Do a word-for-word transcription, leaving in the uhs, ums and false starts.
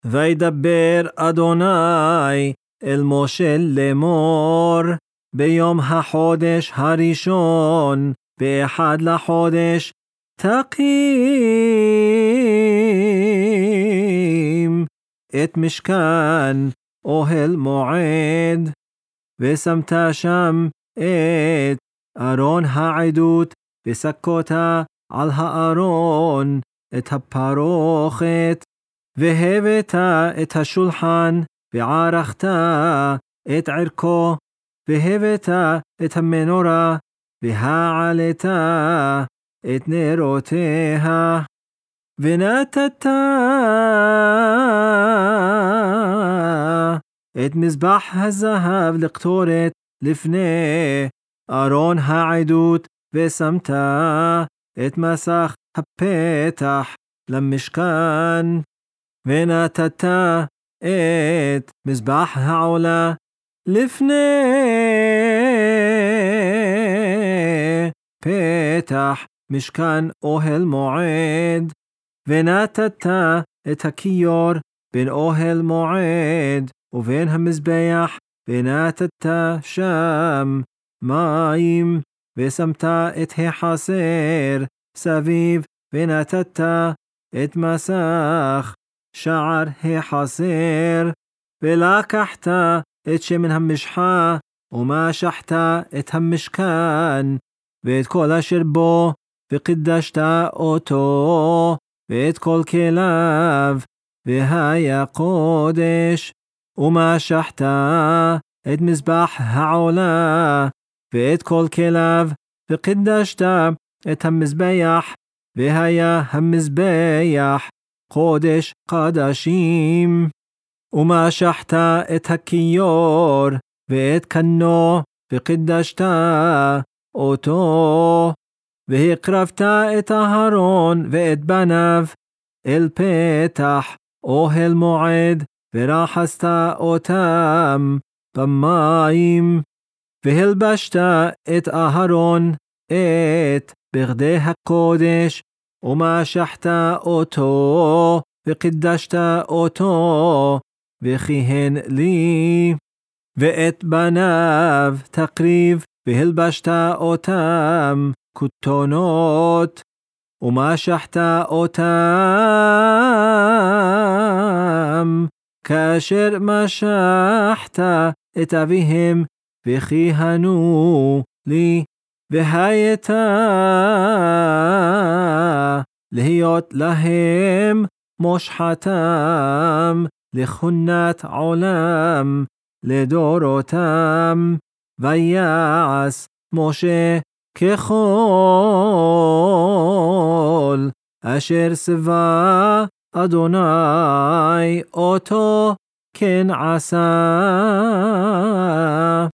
וידבר אדוני אל משה לאמור, ביום החודש הראשון, באחד לחודש, תקים את משכן אוהל מועד, ושמת שם את ארון העדות, וסקותה על הארון את הפרוכת, והבאת את השולחן, וערכת את ערכו, והבאת את המנורה, והעלית את נרותיה, ונתת את מזבח הזהב לקטורת לפני ארון העדות, ושמת את מסך הפתח למשכן, ונתת את מזבח העולה לפני פתח משכן אוהל מועד, ונתת את הכיור בין אוהל מועד ובין המזבח, ונתת שם מים, ושמת את החסר סביב, ונתת את מסך שער החסר, ולקחת את שמן המשחה, ומשחת את המשכן, ואת כל אשר בו, וקידשת אותו, ואת כל כליו, והיה קודש, ומשחת את מזבח העולה, ואת כל כליו, וקידשת את המזבח, והיה המזבח קודש קדשים, ומשחת את הכיור, ואת קנו, וקידשת אותו, והקרבת את אהרון ואת בניו אל פתח אוהל מועד, ורחסת אותם במים, והלבשת את אהרון את בגדי הקודש, ומשחת אותו, וקידשת אותו, וכיהן לי, ואת בניו תקריב, והלבשת אותם כתונות, ומשחת אותם כאשר משחת את אביהם, וכיהנו לי, והיית להיות להם מושחתם לכהונת עולם לדורותם. ויעש משה ככל אשר צווה אדוני אותו כן עשה.